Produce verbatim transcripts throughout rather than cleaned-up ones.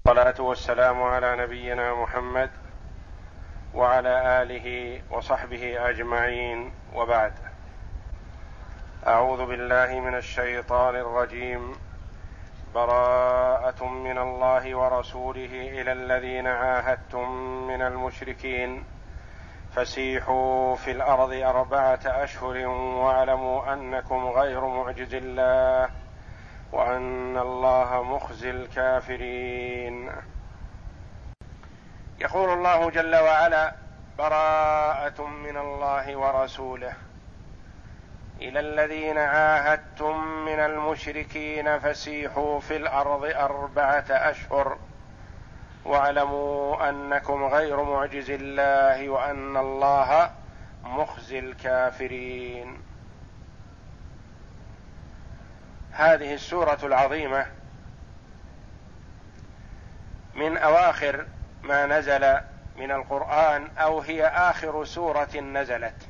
والصلاة والسلام على نبينا محمد وعلى آله وصحبه أجمعين، وبعد. أعوذ بالله من الشيطان الرجيم. براءة من الله ورسوله إلى الذين عاهدتم من المشركين فسيحوا في الأرض أربعة أشهر واعلموا أنكم غير معجز الله وأن الله مخزي الكافرين. يقول الله جل وعلا: براءة من الله ورسوله إلى الذين عاهدتم من المشركين فسيحوا في الأرض أربعة أشهر واعلموا أنكم غير معجز الله وأن الله مخزي الكافرين. هذه السورة العظيمة من أواخر ما نزل من القرآن، أو هي آخر سورة نزلت،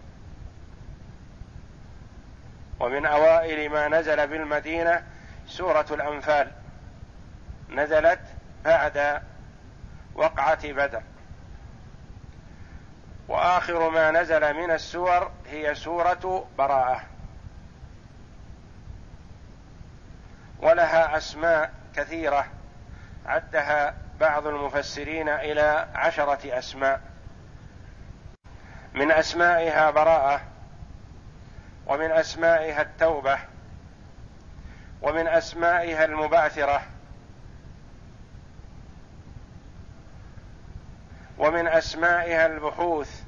ومن أوائل ما نزل بالمدينة سورة الأنفال، نزلت بعد وقعة بدر، وآخر ما نزل من السور هي سورة براءة، ولها أسماء كثيرة عدها بعض المفسرين إلى عشرة أسماء، من أسمائها براءة، ومن أسمائها التوبة، ومن أسمائها المبعثرة، ومن أسمائها البحوث،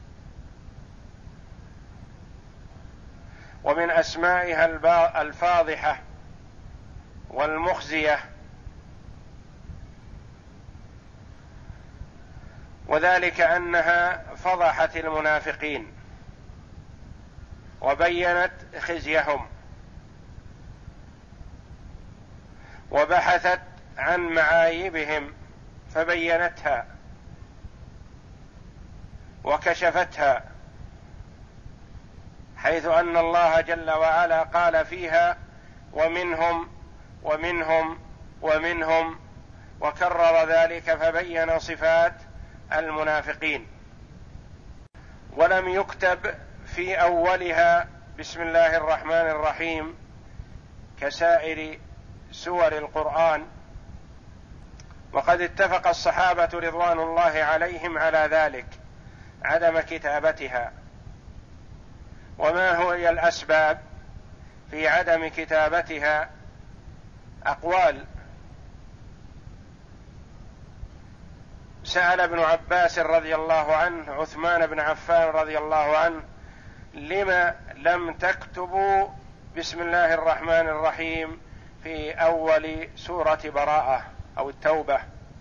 ومن أسمائها الفاضحة والمخزية، وذلك أنها فضحت المنافقين وبينت خزيهم وبحثت عن معايبهم فبينتها وكشفتها، حيث أن الله جل وعلا قال فيها: ومنهم ومنهم ومنهم، وكرر ذلك فبين صفات المنافقين. ولم يكتب في أولها بسم الله الرحمن الرحيم كسائر سور القرآن، وقد اتفق الصحابة رضوان الله عليهم على ذلك، عدم كتابتها. وما هي الأسباب في عدم كتابتها؟ أقوال. سأل ابن عباس رضي الله عنه عثمان بن عفان رضي الله عنه: لما لم تكتبوا بسم الله الرحمن الرحيم في أول سورة براءة أو التوبة؟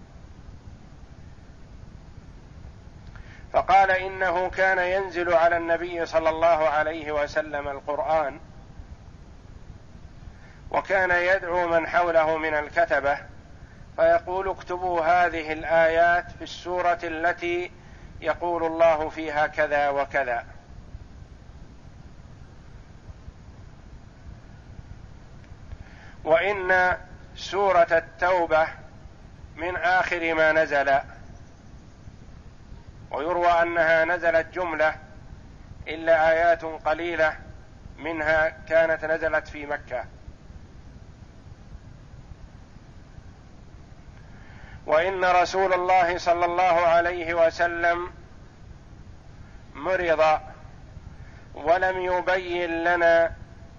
فقال: إنه كان ينزل على النبي صلى الله عليه وسلم القرآن، وكان يدعو من حوله من الكتبة فيقول: اكتبوا هذه الآيات في السورة التي يقول الله فيها كذا وكذا. وإن سورة التوبة من آخر ما نزل، ويروى أنها نزلت جملة إلا آيات قليلة منها كانت نزلت في مكة. وإن رسول الله صلى الله عليه وسلم مرض ولم يبين لنا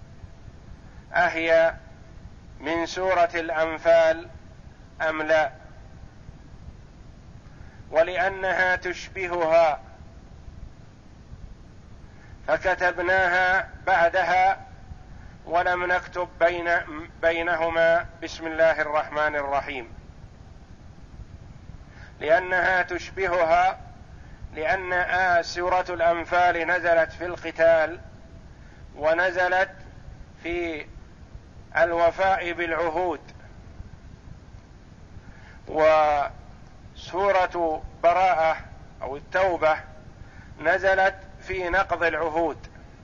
أهي من سورة الأنفال أم لا، ولأنها تشبهها فكتبناها بعدها ولم نكتب بين بينهما بسم الله الرحمن الرحيم، لأنها تشبهها، لأن آه سورة الأنفال نزلت في القتال ونزلت في الوفاء بالعهود، وسورة براءة أو التوبة نزلت في نقض العهود،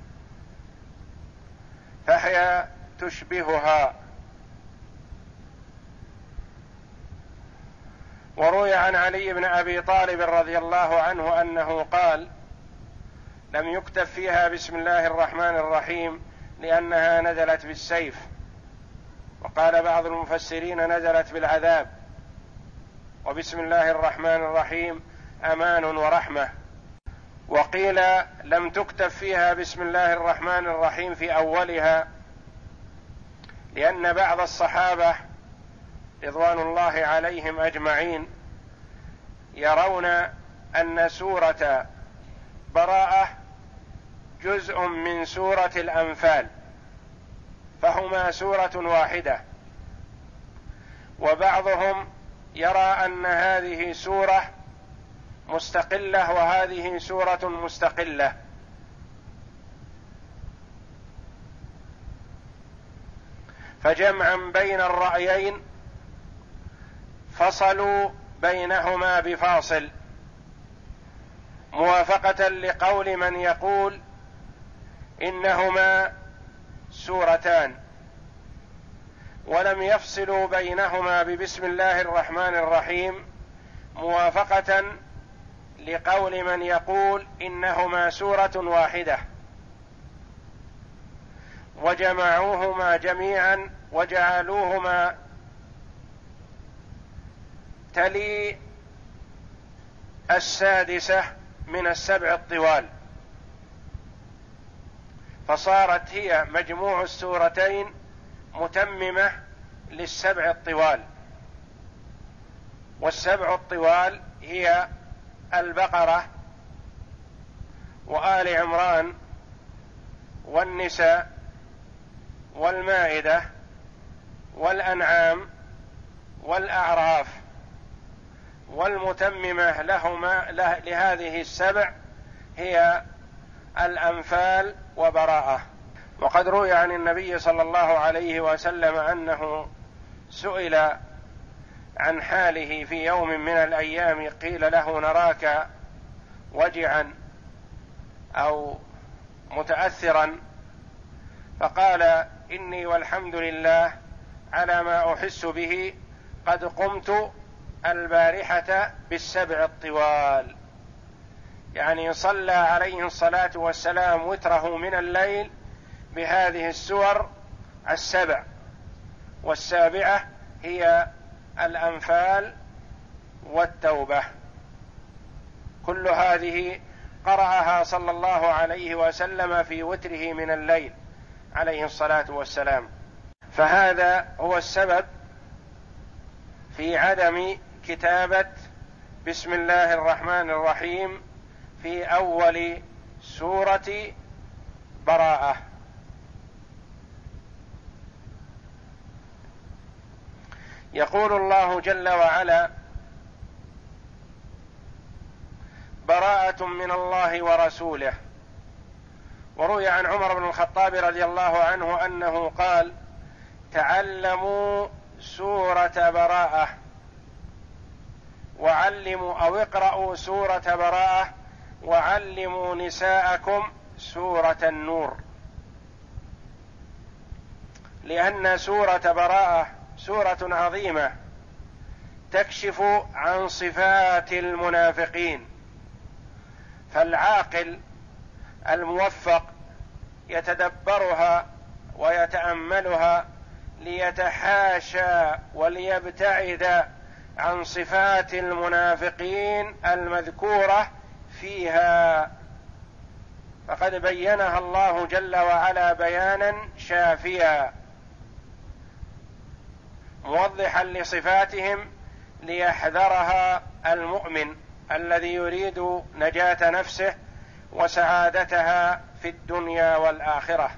فهي تشبهها. وروي عن علي بن أبي طالب رضي الله عنه أنه قال: لم يكتب فيها بسم الله الرحمن الرحيم لأنها نزلت بالسيف. وقال بعض المفسرين نزلت بالعذاب، وبسم الله الرحمن الرحيم أمان ورحمة. وقيل لم تكتب فيها بسم الله الرحمن الرحيم في أولها لأن بعض الصحابة رضوان الله عليهم أجمعين يرون أن سورة براءة جزء من سورة الأنفال، فهما سورة واحدة، وبعضهم يرى أن هذه سورة مستقلة وهذه سورة مستقلة، فجمعا بين الرأيين فصلوا بينهما بفاصل، موافقة لقول من يقول إنهما سورتان، ولم يفصلوا بينهما ببسم الله الرحمن الرحيم، موافقة لقول من يقول إنهما سورة واحدة، وجمعوهما جميعا وجعلوهما تلي السادسة من السبع الطوال، فصارت هي مجموع السورتين متممة للسبع الطوال. والسبع الطوال هي البقرة وآل عمران والنساء والمائدة والأنعام والأعراف، والمتممة لهما لهذه السبع هي الأنفال وبراءة. وقد روي عن النبي صلى الله عليه وسلم أنه سئل عن حاله في يوم من الأيام، قيل له: نراك وجعا أو متأثرا، فقال: إني والحمد لله على ما أحس به قد قمت البارحة بالسبع الطوال، يعني صلى عليه الصلاة والسلام وتره من الليل بهذه السور السبع، والسابعة هي الأنفال والتوبة. كل هذه قرأها صلى الله عليه وسلم في وتره من الليل عليه الصلاة والسلام، فهذا هو السبب في عدم كتابة بسم الله الرحمن الرحيم في أول سورة براءة. يقول الله جل وعلا: براءة من الله ورسوله. وروي عن عمر بن الخطاب رضي الله عنه أنه قال: تعلموا سورة براءة وعلموا أو اقرأوا سورة براءة وعلموا نساءكم سورة النور، لأن سورة براءة سورة عظيمة تكشف عن صفات المنافقين، فالعاقل الموفق يتدبرها ويتأملها ليتحاشى وليبتعد عن صفات المنافقين المذكورة فيها، فقد بينها الله جل وعلا بيانا شافيا موضحا لصفاتهم ليحذرها المؤمن الذي يريد نجاة نفسه وسعادتها في الدنيا والآخرة.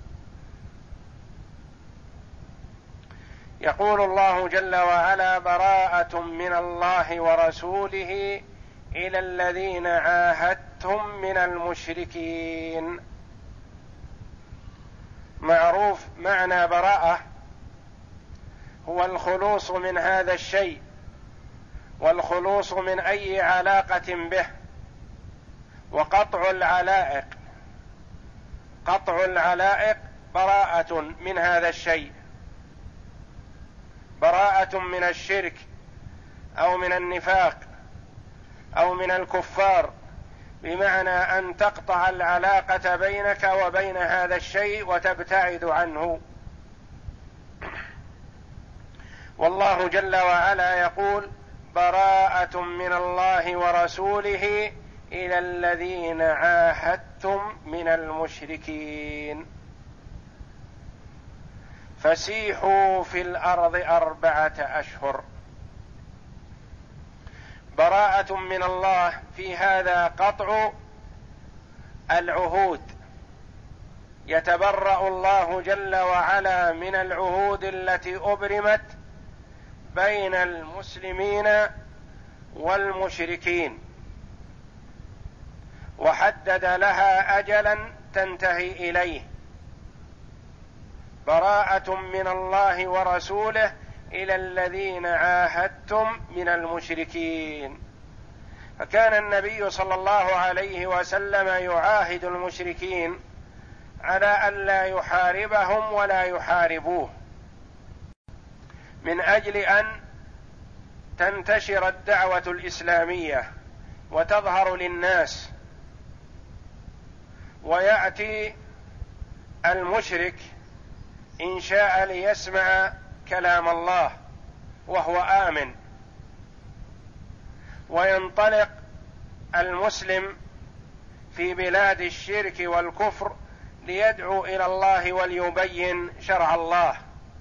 يقول الله جل وعلا: براءة من الله ورسوله إلى الذين عاهدتم من المشركين. معروف معنى براءة هو الخلوص من هذا الشيء، والخلوص من أي علاقة به، وقطع العلائق. قطع العلائق براءة من هذا الشيء، براءة من الشرك أو من النفاق أو من الكفار، بمعنى أن تقطع العلاقة بينك وبين هذا الشيء وتبتعد عنه. والله جل وعلا يقول: براءة من الله ورسوله إلى الذين عاهدتم من المشركين فسيحوا في الأرض أربعة أشهر. براءة من الله في هذا قطع العهود، يتبرأ الله جل وعلا من العهود التي أبرمت بين المسلمين والمشركين، وحدد لها أجلا تنتهي إليه. براءة من الله ورسوله إلى الذين عاهدتم من المشركين. فكان النبي صلى الله عليه وسلم يعاهد المشركين على أن لا يحاربهم ولا يحاربوه، من أجل أن تنتشر الدعوة الإسلامية وتظهر للناس، ويأتي المشرك إن شاء ليسمع كلام الله وهو آمن، وينطلق المسلم في بلاد الشرك والكفر ليدعو إلى الله وليبين شرع الله.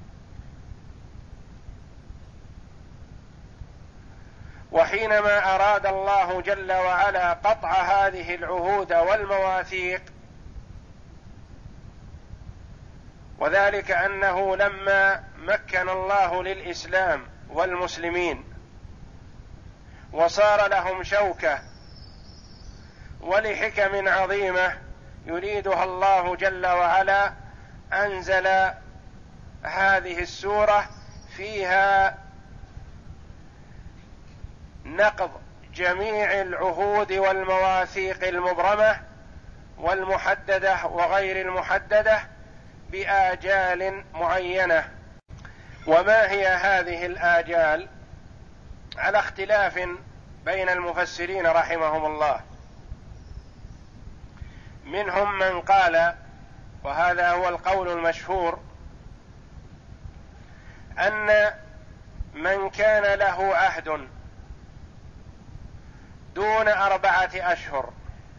وحينما أراد الله جل وعلا قطع هذه العهود والمواثيق، وذلك أنه لما مكن الله للإسلام والمسلمين وصار لهم شوكة ولحكم عظيمة يريدها الله جل وعلا، أنزل هذه السورة فيها نقض جميع العهود والمواثيق المبرمة والمحددة وغير المحددة بآجال معينة. وما هي هذه الآجال؟ على اختلاف بين المفسرين رحمهم الله. منهم من قال، وهذا هو القول المشهور، أن من كان له عهد دون أربعة أشهر،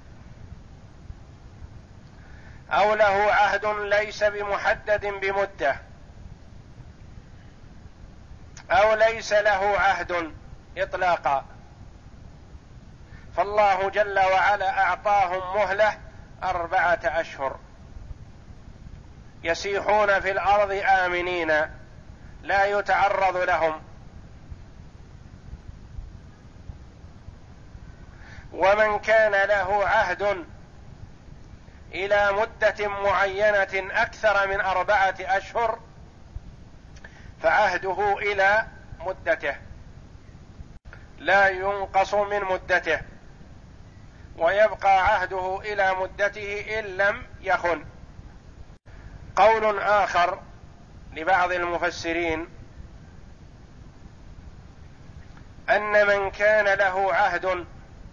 أو له عهد ليس بمحدد بمدة، أو ليس له عهد إطلاقا، فالله جل وعلا أعطاهم مهلة أربعة أشهر يسيحون في الأرض آمنين لا يتعرض لهم. ومن كان له عهد إلى مدة معينة أكثر من أربعة أشهر فعهده إلى مدته لا ينقص من مدته، ويبقى عهده إلى مدته إن لم يخن. قول آخر لبعض المفسرين أن من كان له عهد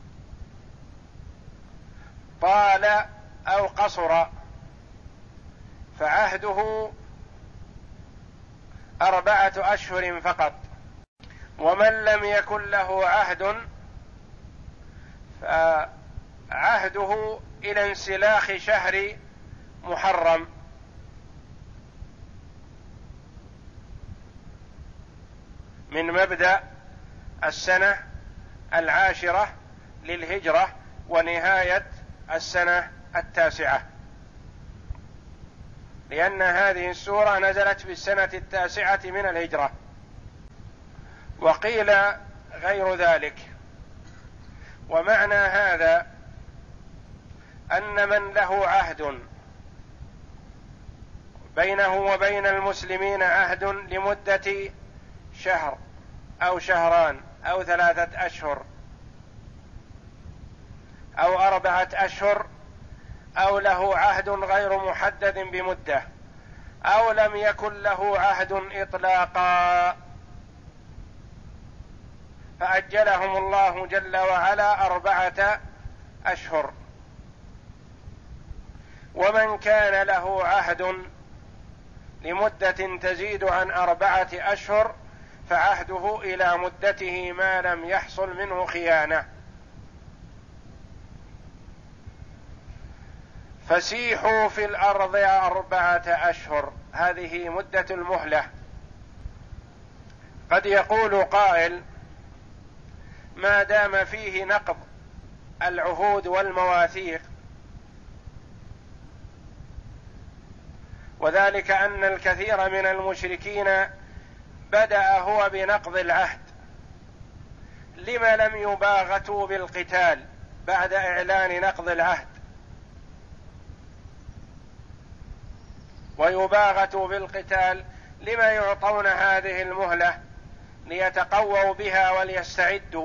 طال أو قصر فعهده أربعة أشهر فقط، ومن لم يكن له عهد فعهده إلى انسلاخ شهر محرم، من مبدأ السنة العاشرة للهجرة ونهاية السنة التاسعة، لأن هذه السورة نزلت في السنة التاسعة من الهجرة. وقيل غير ذلك. ومعنى هذا أن من له عهد بينه وبين المسلمين عهد لمدة شهر أو شهران أو ثلاثة أشهر أو أربعة أشهر، أو له عهد غير محدد بمدة، أو لم يكن له عهد إطلاقا، فأجلهم الله جل وعلا أربعة أشهر. ومن كان له عهد لمدة تزيد عن أربعة أشهر فعهده إلى مدته ما لم يحصل منه خيانة. فسيحوا في الأرض أربعة أشهر، هذه مدة المهلة. قد يقول قائل: ما دام فيه نقض العهود والمواثيق، وذلك أن الكثير من المشركين بدأ هو بنقض العهد، لما لم يباغتوا بالقتال بعد إعلان نقض العهد ويباغتوا بالقتال؟ لما يعطون هذه المهلة ليتقووا بها وليستعدوا؟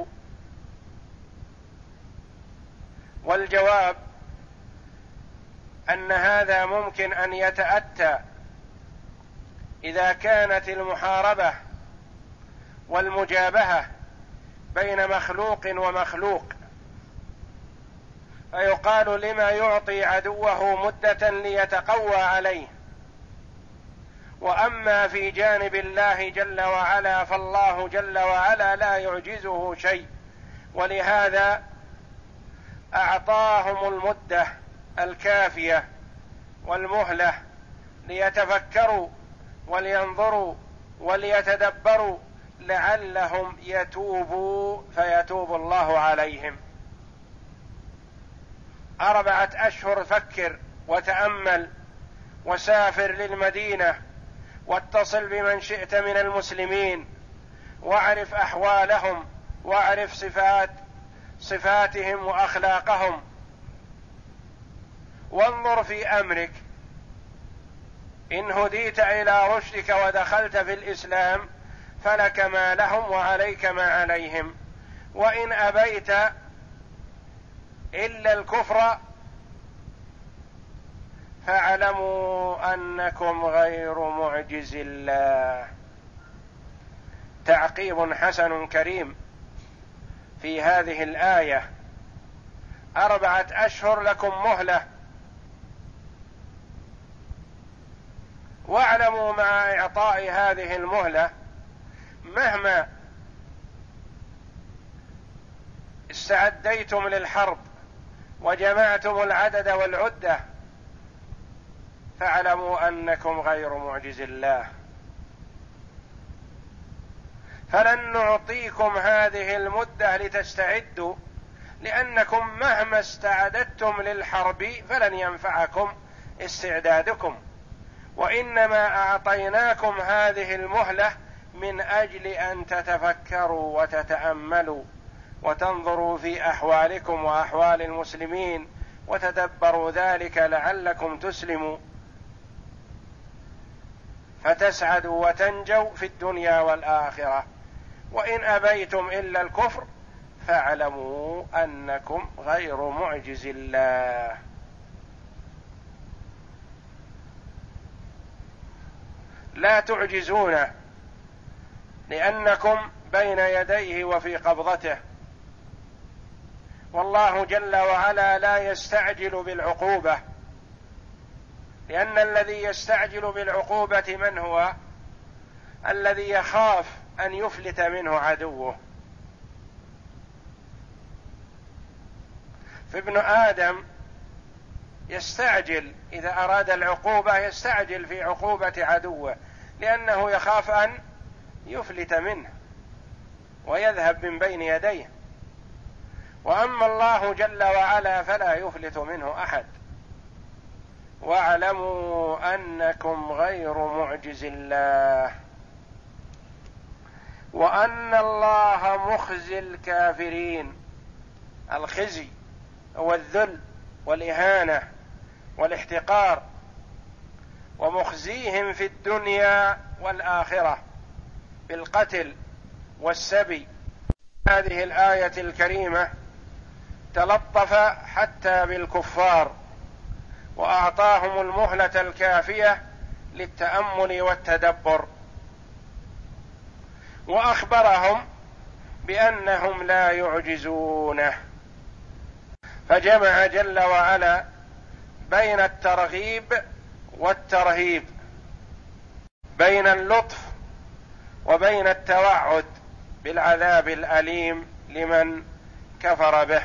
والجواب أن هذا ممكن أن يتأتى إذا كانت المحاربة والمجابهة بين مخلوق ومخلوق، فيقال: لما يعطي عدوه مدة ليتقوى عليه. وأما في جانب الله جل وعلا فالله جل وعلا لا يعجزه شيء، ولهذا أعطاهم المدة الكافية والمهلة ليتفكروا ولينظروا وليتدبروا لعلهم يتوبوا فيتوب الله عليهم. أربعة أشهر، فكر وتأمل وسافر للمدينة واتصل بمن شئت من المسلمين واعرف أحوالهم واعرف صفات صفاتهم وأخلاقهم، وانظر في أمرك. إن هديت إلى رشدك ودخلت في الإسلام فلك ما لهم وعليك ما عليهم، وإن أبيت إلا الكفر فاعلموا أنكم غير معجز الله. تعقيب حسن كريم في هذه الآية: أربعة أشهر لكم مهلة، واعلموا مع إعطاء هذه المهلة مهما استعديتم للحرب وجمعتم العدد والعدة فاعلموا أنكم غير معجز الله. فلن نعطيكم هذه المدة لتستعدوا، لأنكم مهما استعددتم للحرب فلن ينفعكم استعدادكم، وإنما أعطيناكم هذه المهلة من أجل أن تتفكروا وتتأملوا وتنظروا في أحوالكم وأحوال المسلمين وتدبروا ذلك لعلكم تسلموا فتسعدوا وتنجوا في الدنيا والآخرة. وإن أبيتم إلا الكفر فاعلموا أنكم غير معجز الله. لا تعجزونه لأنكم بين يديه وفي قبضته، والله جل وعلا لا يستعجل بالعقوبة، لأن الذي يستعجل بالعقوبة من هو؟ الذي يخاف أن يفلت منه عدوه. فابن آدم يستعجل إذا أراد العقوبة، يستعجل في عقوبة عدوه لأنه يخاف أن يفلت منه ويذهب من بين يديه. وأما الله جل وعلا فلا يفلت منه أحد. واعلموا أنكم غير معجز الله وأن الله مخزي الكافرين. الخزي هو الذل والإهانة والاحتقار، ومخزيهم في الدنيا والآخرة بالقتل والسبي. هذه الآية الكريمة تلطف حتى بالكفار وأعطاهم المهلة الكافية للتأمل والتدبر، وأخبرهم بأنهم لا يعجزونه، فجمع جل وعلا بين الترغيب والترهيب، بين اللطف وبين التوعد بالعذاب الأليم لمن كفر به.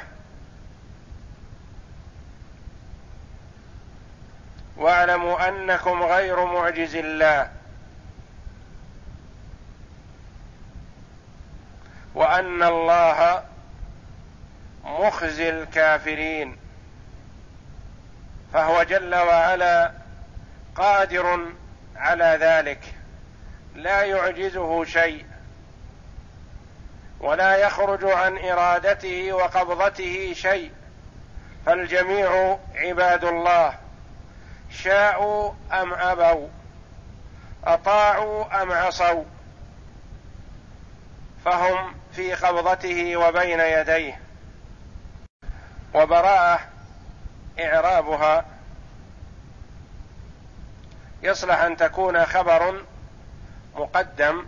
واعلموا أنكم غير معجز الله وأن الله مخزي الكافرين، فهو جل وعلا قادر على ذلك، لا يعجزه شيء ولا يخرج عن إرادته وقبضته شيء، فالجميع عباد الله، شاءوا أم أبوا، أطاعوا أم عصوا، فهم في قبضته وبين يديه. وبراءة إعرابها يصلح أن تكون خبر مقدم،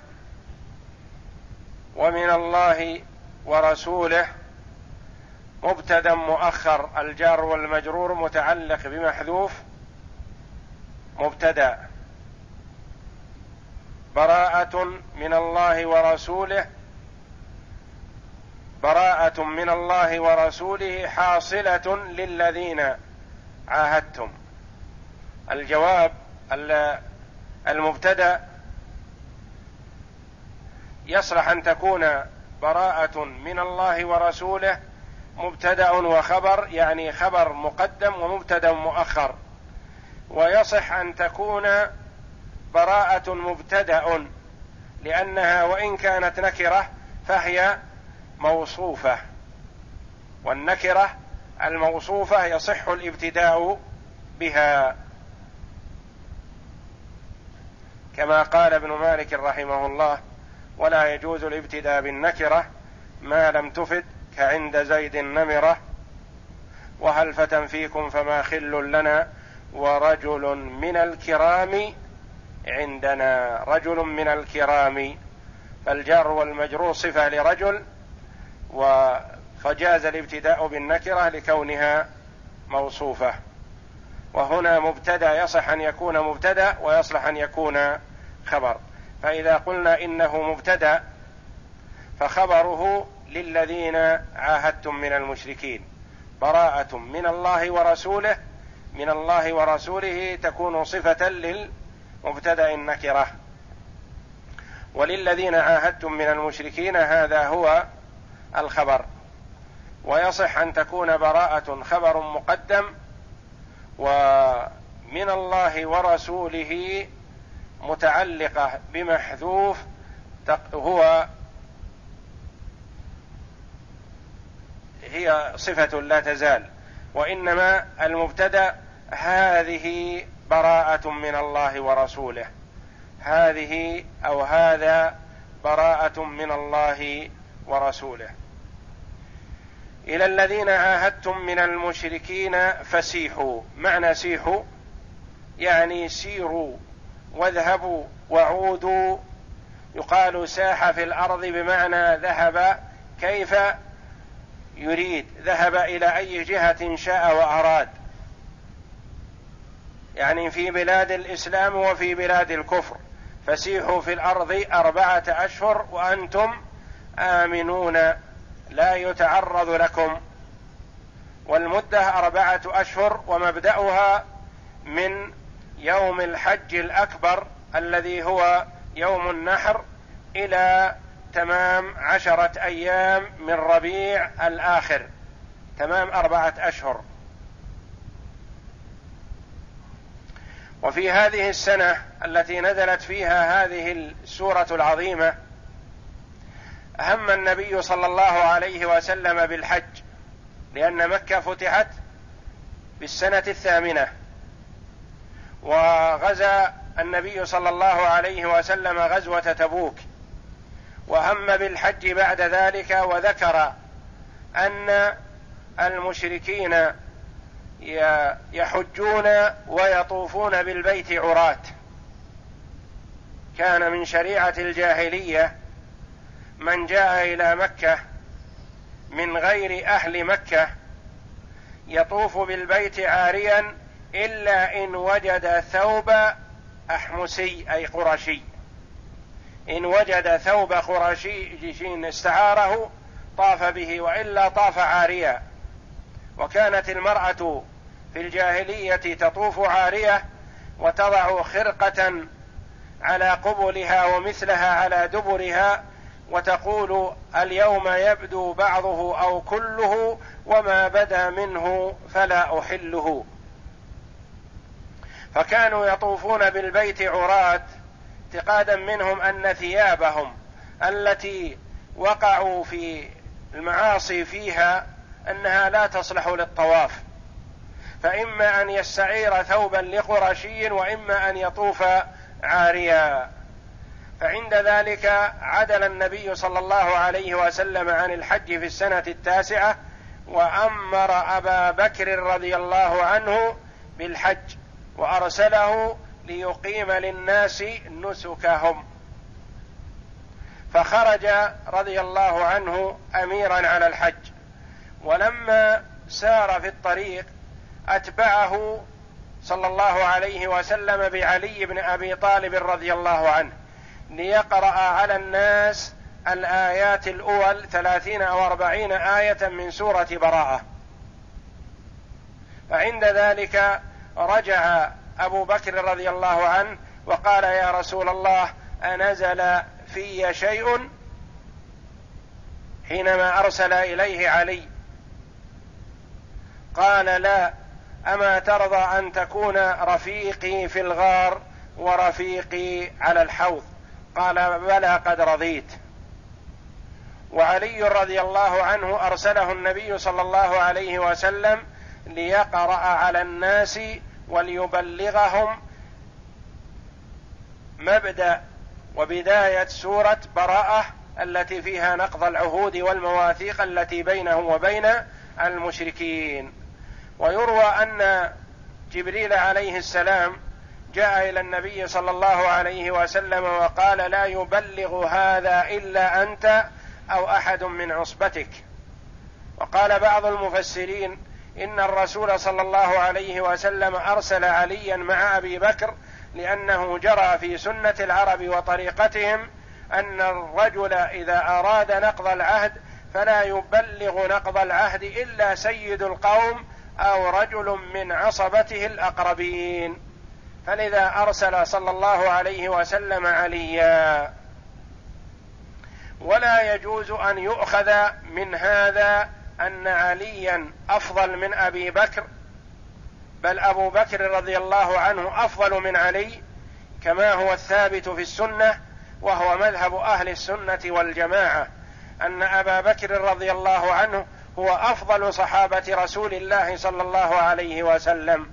ومن الله ورسوله مبتدأ مؤخر، الجار والمجرور متعلق بمحذوف مبتدأ. براءة من الله ورسوله، براءة من الله ورسوله حاصلة للذين عاهدتم. الجواب المبتدأ يصلح أن تكون براءة من الله ورسوله مبتدأ وخبر، يعني خبر مقدم ومبتدأ مؤخر، ويصح أن تكون براءة مبتدأ لأنها وإن كانت نكرة فهي موصوفة، والنكرة الموصوفة يصح الابتداء بها، كما قال ابن مالك رحمه الله: ولا يجوز الابتداء بالنكرة ما لم تفد، كعند زيد النمرة، وهل فتى فيكم فما خل لنا، ورجل من الكرام عندنا. رجل من الكرام، فالجار والمجرور صفة لرجل، فجاز الابتداء بالنكرة لكونها موصوفة. وهنا مبتدأ يصح أن يكون مبتدأ ويصلح أن يكون خبر، فإذا قلنا إنه مبتدأ فخبره للذين عاهدتم من المشركين، براءة من الله ورسوله، من الله ورسوله تكون صفة للمبتدأ النكرة، وللذين عاهدتم من المشركين هذا هو الخبر. ويصح أن تكون براءة خبر مقدم، ومن الله ورسوله متعلقة بمحذوف هو هي صفة لا تزال، وإنما المبتدأ هذه براءة من الله ورسوله، هذه أو هذا براءة من الله ورسوله. إلى الذين عاهدتم من المشركين فسيحوا، معنى سيحوا يعني سيروا واذهبوا وعودوا. يقال ساح في الأرض بمعنى ذهب كيف يريد، ذهب إلى أي جهة شاء وأراد، يعني في بلاد الإسلام وفي بلاد الكفر. فسيحوا في الأرض أربعة أشهر وأنتم آمنون لا يتعرض لكم، والمدة أربعة أشهر، ومبدأها من يوم الحج الأكبر الذي هو يوم النحر إلى تمام عشرة أيام من ربيع الآخر، تمام أربعة أشهر. وفي هذه السنة التي نزلت فيها هذه السورة العظيمة هم النبي صلى الله عليه وسلم بالحج، لأن مكة فتحت بالسنة الثامنة، وغزا النبي صلى الله عليه وسلم غزوة تبوك، وهم بالحج بعد ذلك، وذكر أن المشركين يحجون ويطوفون بالبيت عراة، كان من شريعة الجاهلية من جاء إلى مكة من غير أهل مكة يطوف بالبيت عاريا إلا إن وجد ثوب أحمسي أي قرشي، إن وجد ثوب قرشي استعاره طاف به، وإلا طاف عاريا. وكانت المرأة في الجاهلية تطوف عارية وتضع خرقة على قبلها ومثلها على دبرها، وتقول اليوم يبدو بعضه أو كله، وما بدا منه فلا أحله. فكانوا يطوفون بالبيت عراة اعتقادا منهم أن ثيابهم التي وقعوا في المعاصي فيها أنها لا تصلح للطواف، فإما أن يستعير ثوبا لقرشي وإما أن يطوف عاريا. فعند ذلك عدل النبي صلى الله عليه وسلم عن الحج في السنة التاسعة، وأمر أبا بكر رضي الله عنه بالحج وأرسله ليقيم للناس نسكهم. فخرج رضي الله عنه أميرا على الحج، ولما سار في الطريق أتبعه صلى الله عليه وسلم بعلي بن أبي طالب رضي الله عنه ليقرأ على الناس الآيات الأول ثلاثين أو أربعين آية من سورة براءة. فعند ذلك رجع أبو بكر رضي الله عنه وقال يا رسول الله أنزل في شيء؟ حينما أرسل إليه علي قال لا، أما ترضى أن تكون رفيقي في الغار ورفيقي على الحوض؟ قال بلى قد رضيت. وعلي رضي الله عنه أرسله النبي صلى الله عليه وسلم ليقرأ على الناس وليبلغهم مبدأ وبداية سورة براءة التي فيها نقض العهود والمواثيق التي بينه وبين المشركين. ويروى أن جبريل عليه السلام جاء إلى النبي صلى الله عليه وسلم وقال لا يبلغ هذا إلا أنت أو أحد من عصبتك. وقال بعض المفسرين إن الرسول صلى الله عليه وسلم أرسل عليا مع أبي بكر لأنه جرى في سنة العرب وطريقتهم أن الرجل إذا أراد نقض العهد فلا يبلغ نقض العهد إلا سيد القوم أو رجل من عصبته الأقربين، فلذا أرسل صلى الله عليه وسلم عليا. ولا يجوز أن يؤخذ من هذا أن عليا أفضل من أبي بكر، بل أبو بكر رضي الله عنه أفضل من علي كما هو الثابت في السنة، وهو مذهب أهل السنة والجماعة أن أبا بكر رضي الله عنه هو أفضل صحابة رسول الله صلى الله عليه وسلم.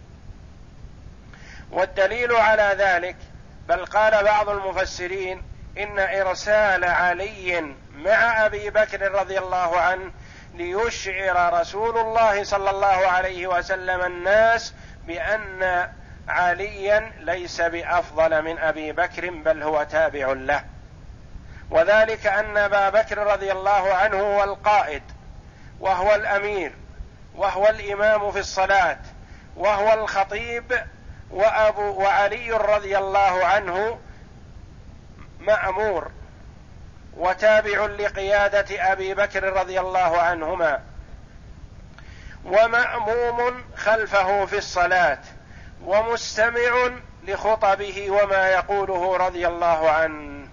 والدليل على ذلك بل قال بعض المفسرين إن إرسال علي مع أبي بكر رضي الله عنه ليشعر رسول الله صلى الله عليه وسلم الناس بأن عليا ليس بأفضل من أبي بكر بل هو تابع له، وذلك أن أبا بكر رضي الله عنه هو القائد وهو الأمير وهو الإمام في الصلاة وهو الخطيب، وأبو وعلي رضي الله عنه مأمور وتابع لقيادة أبي بكر رضي الله عنهما، ومأموم خلفه في الصلاة ومستمع لخطبه وما يقوله رضي الله عنه.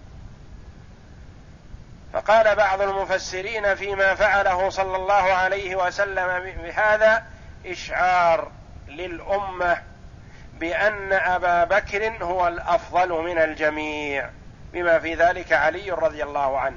فقال بعض المفسرين فيما فعله صلى الله عليه وسلم بهذا إشعار للأمة بأن أبا بكر هو الأفضل من الجميع، بما في ذلك علي رضي الله عنه.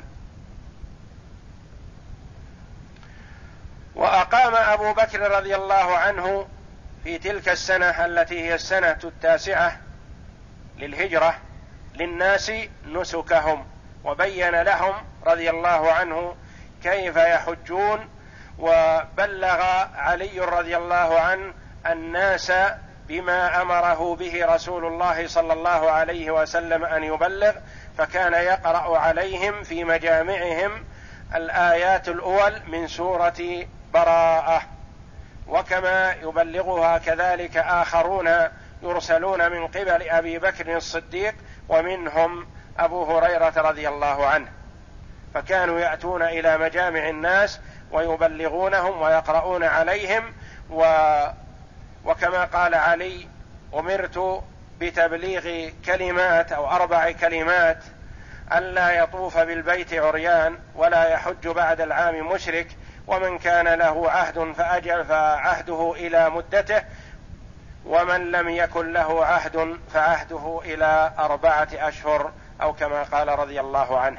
وأقام أبو بكر رضي الله عنه في تلك السنة التي هي السنة التاسعة للهجرة للناس نسكهم، وبين لهم رضي الله عنه كيف يحجون، وبلغ علي رضي الله عنه الناس بما أمره به رسول الله صلى الله عليه وسلم أن يبلغ، فكان يقرأ عليهم في مجامعهم الآيات الأول من سورة براءة، وكما يبلغها كذلك آخرون يرسلون من قبل أبي بكر الصديق، ومنهم أبو هريرة رضي الله عنه، فكانوا يأتون إلى مجامع الناس ويبلغونهم ويقرؤون عليهم. و... وكما قال علي: أمرت بتبليغ كلمات أو أربع كلمات: ألا يطوف بالبيت عريان، ولا يحج بعد العام مشرك، ومن كان له عهد فأجل فعهده إلى مدته، ومن لم يكن له عهد فعهده إلى أربعة أشهر، أو كما قال رضي الله عنه.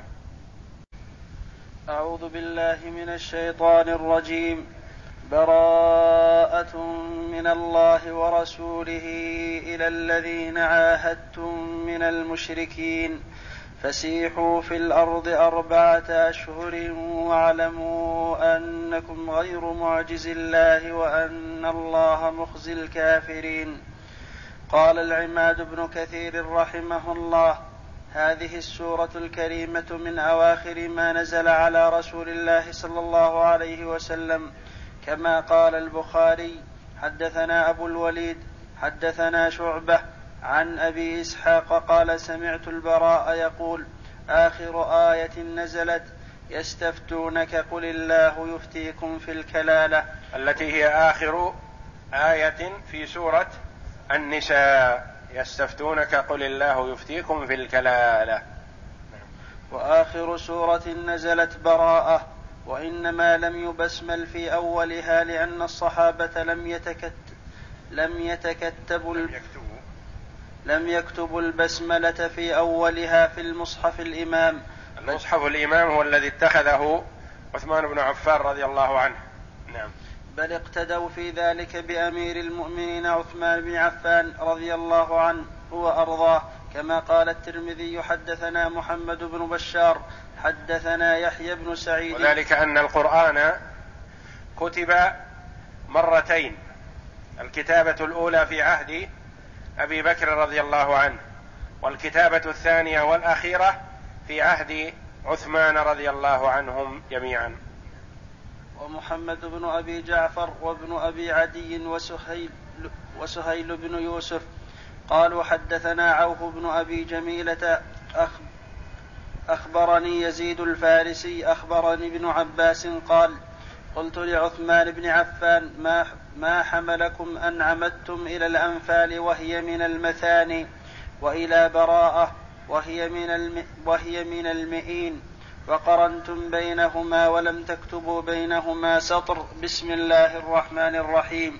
أعوذ بالله من الشيطان الرجيم. براءة من الله ورسوله إلى الذين عاهدتم من المشركين فسيحوا في الأرض أربعة أشهر واعلموا أنكم غير معجز الله وأن الله مخزي الكافرين. قال العماد بن كثير رحمه الله: هذه السورة الكريمة من أواخر ما نزل على رسول الله صلى الله عليه وسلم، كما قال البخاري: حدثنا أبو الوليد حدثنا شعبة عن أبي إسحاق قال: سمعت البراء يقول: آخر آية نزلت يستفتونك قل الله يفتيكم في الكلالة، التي هي آخر آية في سورة النساء. يستفتونك قل الله يفتيكم في الكلالة. وآخر سورة نزلت براءة، وإنما لم يبسمل في أولها لأن الصحابة لم يتكت لم يتكتبوا لم يكتبوا لم يكتبوا البسملة في أولها في المصحف الإمام. المصحف الإمام هو الذي اتخذه عثمان بن عفان رضي الله عنه. نعم. بل اقتدوا في ذلك بأمير المؤمنين عثمان بن عفان رضي الله عنه وأرضاه، كما قال الترمذي: حدثنا محمد بن بشار حدثنا يحيى بن سعيد. وذلك أن القرآن كتب مرتين، الكتابة الأولى في عهد أبي بكر رضي الله عنه، والكتابة الثانية والأخيرة في عهد عثمان رضي الله عنهم جميعا. ومحمد بن أبي جعفر وابن أبي عدي وسهيل, وسهيل بن يوسف قالوا: حدثنا عوف بن أبي جميلة أخبرني يزيد الفارسي أخبرني ابن عباس قال: قلت لعثمان بن عفان: ما, ما حملكم أن عمدتم إلى الأنفال وهي من المثاني، وإلى براءة وهي من, الم وهي من المئين، وقرنتم بينهما ولم تكتبوا بينهما سطر بسم الله الرحمن الرحيم،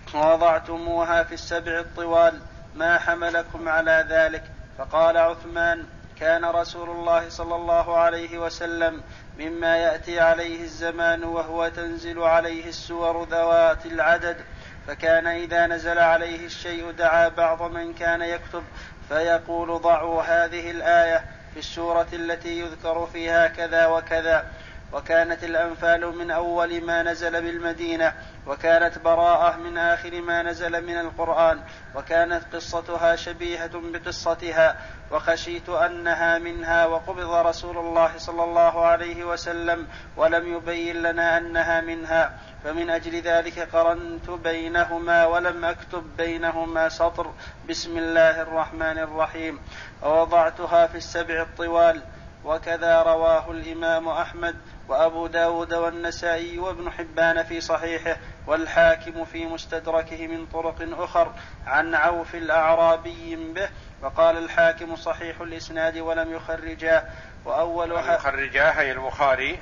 ووضعتموها في السبع الطوال، ما حملكم على ذلك؟ فقال عثمان: كان رسول الله صلى الله عليه وسلم مما يأتي عليه الزمان وهو تنزل عليه السور ذوات العدد، فكان إذا نزل عليه الشيء دعا بعض من كان يكتب فيقول: ضعوا هذه الآية في السورة التي يذكر فيها كذا وكذا. وكانت الأنفال من أول ما نزل بالمدينة، وكانت براءة من آخر ما نزل من القرآن، وكانت قصتها شبيهة بقصتها، وخشيت أنها منها، وقبض رسول الله صلى الله عليه وسلم ولم يبين لنا أنها منها، فمن أجل ذلك قرنت بينهما ولم أكتب بينهما سطر بسم الله الرحمن الرحيم، ووضعتها في السبع الطوال. وكذا رواه الإمام أحمد وأبو داود والنسائي وابن حبان في صحيحه، والحاكم في مستدركه من طرق أخر عن عوف الأعرابي به. وقال الحاكم صحيح الإسناد ولم يخرجاه. وأول يخرجاه هي البخاري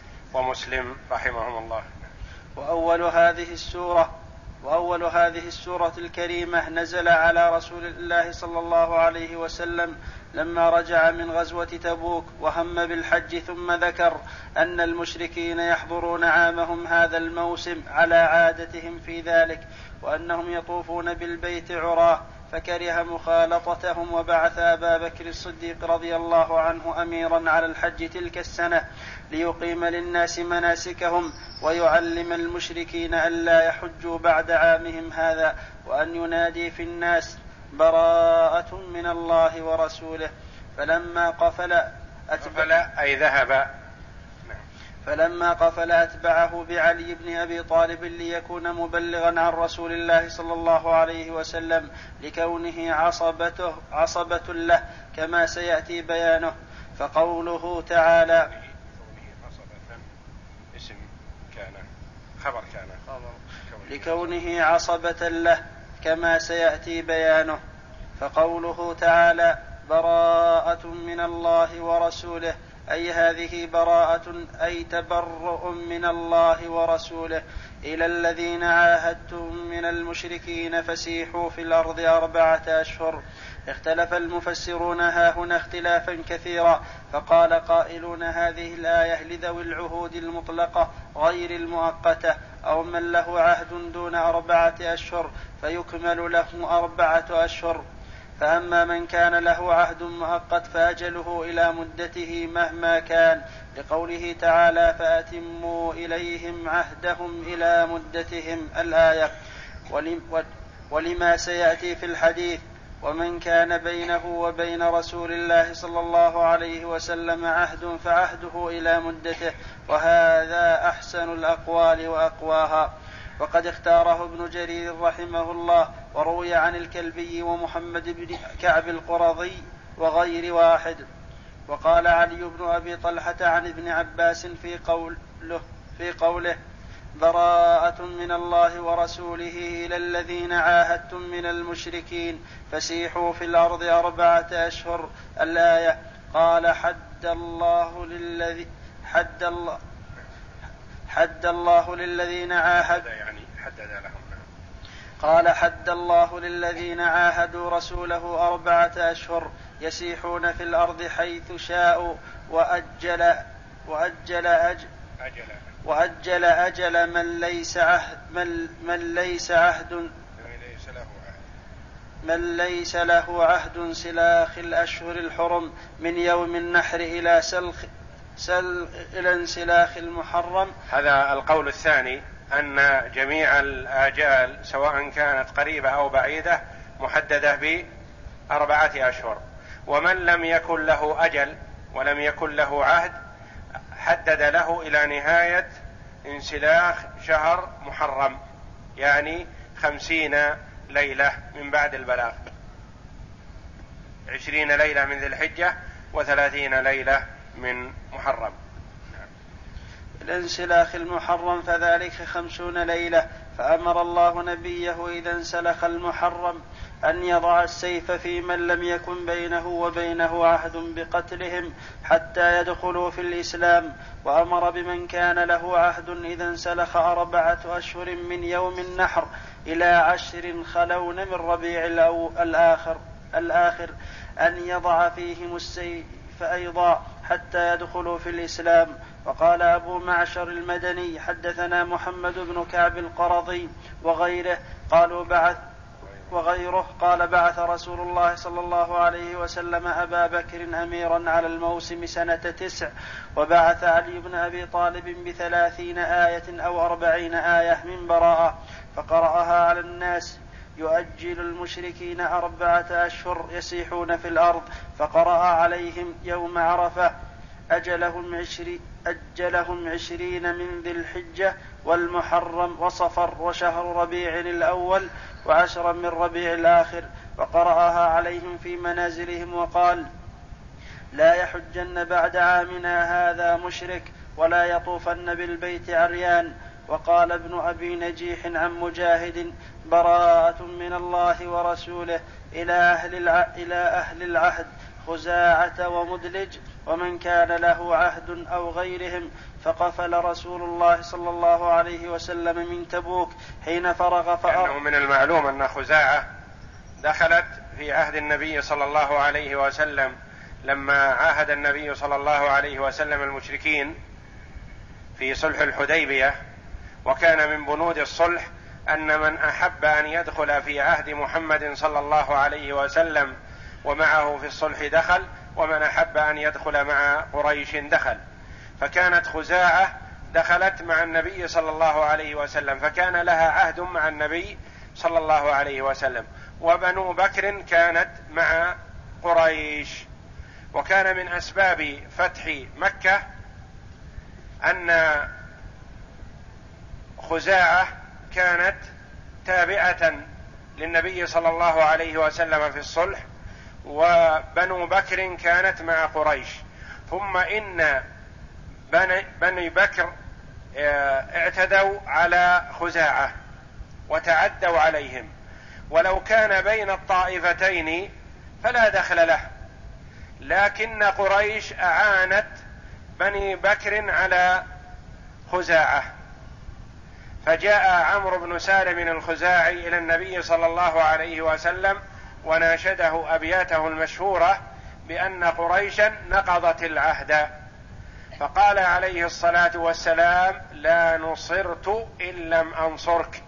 ومسلم رحمهم الله. وأول هذه السورة وأول هذه السورة الكريمة نزل على رسول الله صلى الله عليه وسلم لما رجع من غزوة تبوك وهم بالحج، ثم ذكر أن المشركين يحضرون عامهم هذا الموسم على عادتهم في ذلك، وأنهم يطوفون بالبيت عراه، فكره مخالطتهم، وبعث أبا بكر الصديق رضي الله عنه أميرا على الحج تلك السنة ليقيم للناس مناسكهم ويعلم المشركين ألا يحجوا بعد عامهم هذا، وأن ينادي في الناس: براءة من الله ورسوله. فلما قفل قفل أي ذهب. فلما قفل أتبعه بعلي بن أبي طالب ليكون مبلغا عن رسول الله صلى الله عليه وسلم لكونه عصبته عصبة له كما سيأتي بيانه. فقوله تعالى اسم كان خبر كان لكونه عصبة له كما سيأتي بيانه. فقوله تعالى براءة من الله ورسوله أي هذه براءة أي تبرؤ من الله ورسوله. إلى الذين عاهدتم من المشركين فسيحوا في الأرض أربعة أشهر. اختلف المفسرون هاهنا اختلافا كثيرا، فقال قائلون هذه الآية لذوي العهود المطلقة غير المؤقتة أو من له عهد دون أربعة أشهر فيكمل له أربعة أشهر. فأما من كان له عهد مؤقت فأجله إلى مدته مهما كان، لقوله تعالى فأتموا إليهم عهدهم إلى مدتهم الآية. ولما سيأتي في الحديث ومن كان بينه وبين رسول الله صلى الله عليه وسلم عهد فعهده إلى مدته، وهذا أحسن الأقوال وأقواها. وقد اختاره ابن جرير رحمه الله وروي عن الكلبي ومحمد بن كعب القرظي وغير واحد. وقال علي بن أبي طلحة عن ابن عباس في قوله, في قوله براءة من الله ورسوله إلى الذين عاهدتم من المشركين فسيحوا في الأرض أربعة أشهر الآية. قال حد الله للذي حد الله حد الله للذين عاهدوا يعني حدد لهم. قال حد الله للذين عاهدوا رسوله أربعة أشهر يسيحون في الأرض حيث شاءوا وأجل وأجل أجل أجل وأجل أجل من ليس عهد من, من ليس عهد من ليس له عهد سلاخ الأشهر الحرم من يوم النحر إلى سلخ سل إلى انسلاخ المحرم. هذا القول الثاني أن جميع الآجال سواء كانت قريبة أو بعيدة محددة بأربعة أشهر، ومن لم يكن له أجل ولم يكن له عهد حدد له إلى نهاية انسلاخ شهر محرم، يعني خمسين ليلة من بعد البلاغ، عشرين ليلة من ذي الحجة وثلاثين ليلة من محرم. الانسلاخ المحرم فذلك خمسون ليلة. فأمر الله نبيه إذا انسلخ المحرم أن يضع السيف في من لم يكن بينه وبينه عهد بقتلهم حتى يدخلوا في الإسلام. وأمر بمن كان له عهد إذا انسلخ أربعة أشهر من يوم النحر إلى عشر خلون من ربيع الآخر, الآخر أن يضع فيهم السيف أيضا حتى يدخلوا في الإسلام. وقال أبو معشر المدني حدثنا محمد بن كعب القرظي وغيره قالوا بعث وغيره قال بعث رسول الله صلى الله عليه وسلم أبا بكر أميرا على الموسم سنة تسع، وبعث علي بن أبي طالب بثلاثين آية أو أربعين آية من براءة فقرأها على الناس يؤجل المشركين أربعة أشهر يسيحون في الأرض، فقرأ عليهم يوم عرفة أجلهم, عشري أجلهم عشرين من ذي الحجة والمحرم وصفر وشهر ربيع الأول وعشرا من ربيع الآخر، وقرأها عليهم في منازلهم وقال لا يحجن بعد عامنا هذا مشرك ولا يطوفن بالبيت عريان. وقال ابن أبي نجيح عن مجاهد براءة من الله ورسوله إلى أهل, الع... إلى أهل العهد خزاعة ومدلج ومن كان له عهد أو غيرهم. فقفل رسول الله صلى الله عليه وسلم من تبوك حين فرغ فأر... لأنه من المعلوم أن خزاعة دخلت في عهد النبي صلى الله عليه وسلم لما عاهد النبي صلى الله عليه وسلم المشركين في صلح الحديبية، وكان من بنود الصلح أن من أحب أن يدخل في عهد محمد صلى الله عليه وسلم ومعه في الصلح دخل، ومن أحب أن يدخل مع قريش دخل. فكانت خزاعة دخلت مع النبي صلى الله عليه وسلم فكان لها عهد مع النبي صلى الله عليه وسلم، وبنو بكر كانت مع قريش. وكان من أسباب فتح مكة أن خزاعة كانت تابعة للنبي صلى الله عليه وسلم في الصلح، وبنو بكر كانت مع قريش، ثم إن بني بكر اعتدوا على خزاعة وتعدوا عليهم، ولو كان بين الطائفتين فلا دخل له، لكن قريش أعانت بني بكر على خزاعة، فجاء عمرو بن سالم الخزاعي إلى النبي صلى الله عليه وسلم وناشده أبياته المشهورة بأن قريشا نقضت العهد، فقال عليه الصلاة والسلام: لا نصرت إن لم أنصرك.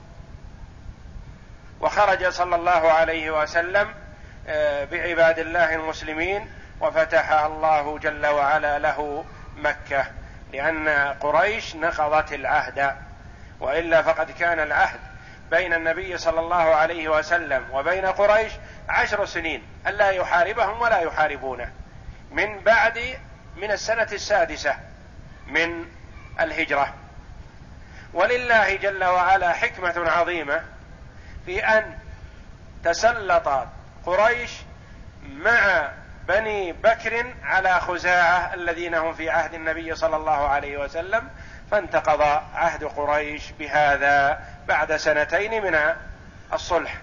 وخرج صلى الله عليه وسلم بعباد الله المسلمين، وفتح الله جل وعلا له مكة، لأن قريش نقضت العهد، وإلا فقد كان العهد بين النبي صلى الله عليه وسلم وبين قريش عشر سنين ألا يحاربهم ولا يحاربونه، من بعد من السنة السادسة من الهجرة. ولله جل وعلا حكمة عظيمة في أن تسلط قريش مع بني بكر على خزاعة الذين هم في عهد النبي صلى الله عليه وسلم، فانتقض عهد قريش بهذا بعد سنتين من الصلح،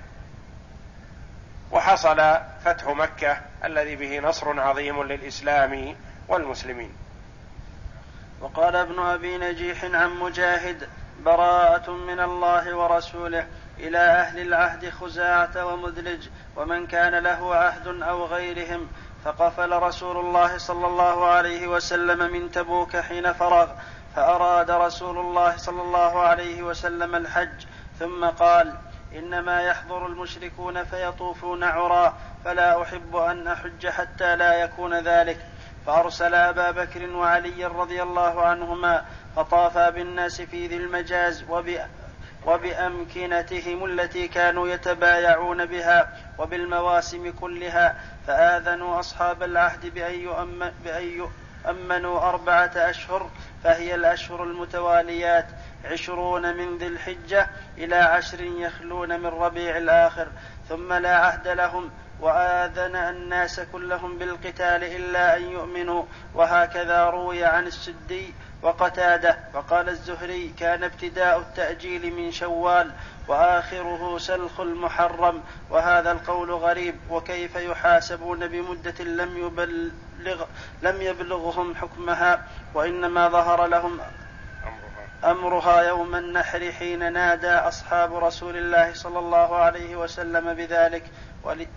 وحصل فتح مكة الذي به نصر عظيم للإسلام والمسلمين. وقال ابن أبي نجيح عن مجاهد: براءة من الله ورسوله إلى أهل العهد خزاعة ومدلج ومن كان له عهد أو غيرهم. فقفل رسول الله صلى الله عليه وسلم من تبوك حين فرغ، فأراد رسول الله صلى الله عليه وسلم الحج، ثم قال: إنما يحضر المشركون فيطوفون عرى، فلا أحب أن أحج حتى لا يكون ذلك. فأرسل أبا بكر وعلي رضي الله عنهما فطافا بالناس في ذي المجاز وبأمكنتهم التي كانوا يتبايعون بها وبالمواسم كلها، فآذنوا أصحاب العهد بأن يؤمنوا أربعة أشهر، فهي الأشهر المتواليات عشرون من ذي الحجة إلى عشر يخلون من ربيع الآخر، ثم لا عهد لهم، وآذن الناس كلهم بالقتال إلا أن يؤمنوا. وهكذا روي عن السدي وقتاده. وقال الزهري: كان ابتداء التأجيل من شوال وآخره سلخ المحرم، وهذا القول غريب، وكيف يحاسبون بمدة لم يبلغ لم يبلغهم حكمها، وإنما ظهر لهم أمرها يوم النحر حين نادى أصحاب رسول الله صلى الله عليه وسلم بذلك. ولي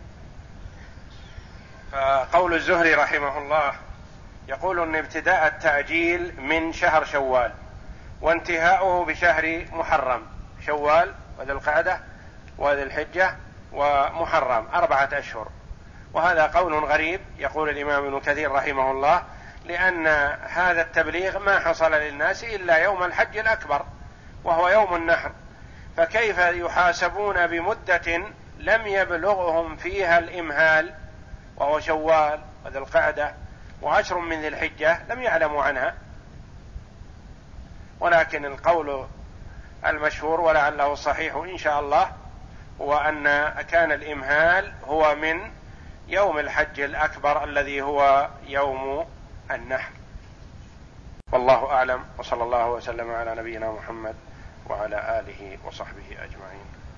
فقول الزهري رحمه الله يقول أن ابتداء التأجيل من شهر شوال وانتهاؤه بشهر محرم، شوال وذي القعدة وذي الحجة ومحرم أربعة أشهر، وهذا قول غريب يقول الإمام ابن كثير رحمه الله، لأن هذا التبليغ ما حصل للناس إلا يوم الحج الأكبر وهو يوم النحر، فكيف يحاسبون بمدة لم يبلغهم فيها الإمهال وهو شوال وذي القعدة وعشر من ذي الحجة لم يعلموا عنها. ولكن القول المشهور ولعله الصحيح إن شاء الله هو أن كان الإمهال هو من يوم الحج الأكبر الذي هو يوم النحر. والله أعلم، وصلى الله وسلم على نبينا محمد وعلى آله وصحبه أجمعين.